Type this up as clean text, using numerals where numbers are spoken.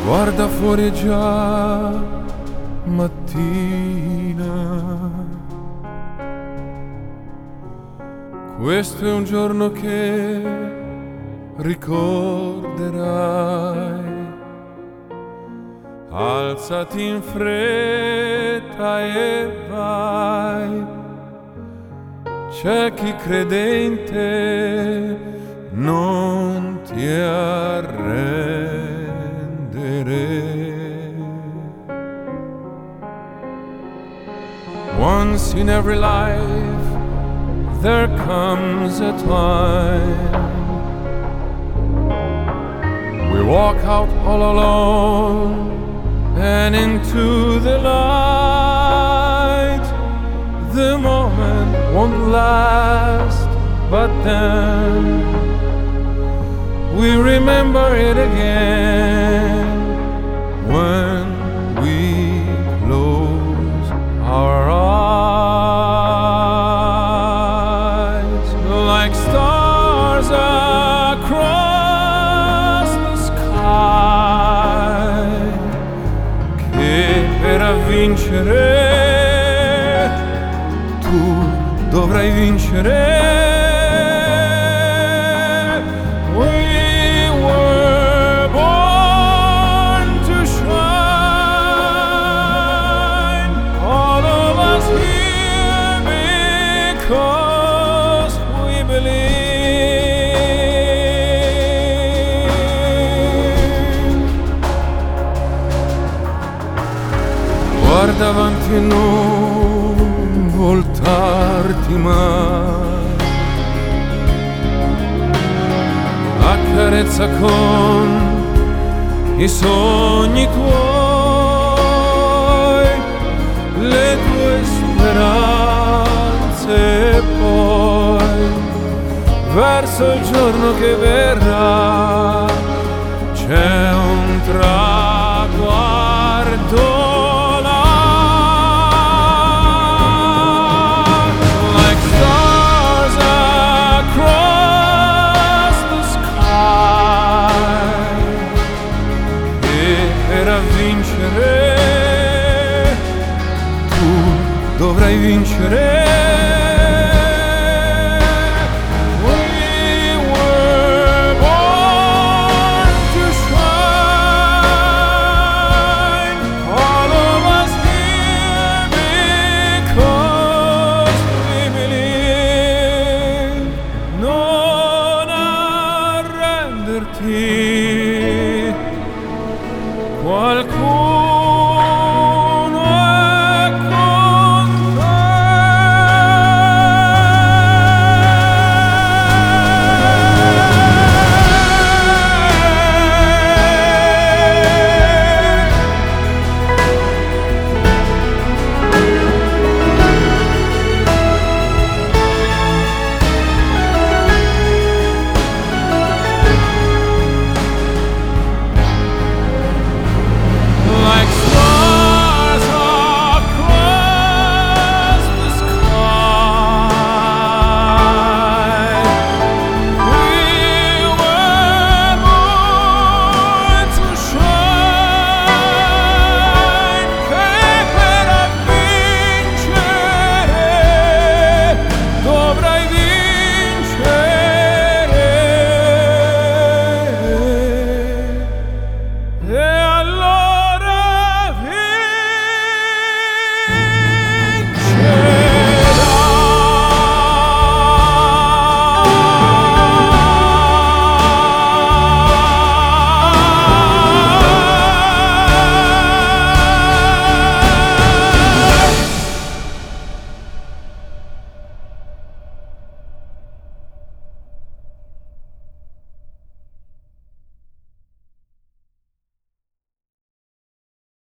Guarda fuori, è già mattina. Questo è un giorno che ricorderai. Alzati in fretta e vai. C'è chi credente non ti arrendere. Once in every life there comes a time we walk out all alone and into the light. The moment won't last, but then we remember it again when we close our eyes. Like stars across the sky, che per vincere tu dovrai vincere. We were born to shine, all of us here because we believe. Guarda avanti e non voltarti mai, accarezza con i sogni tuoi, le tue speranze e poi verso il giorno che verrà c'è un traguardo. Vincere, tu dovrai vincere.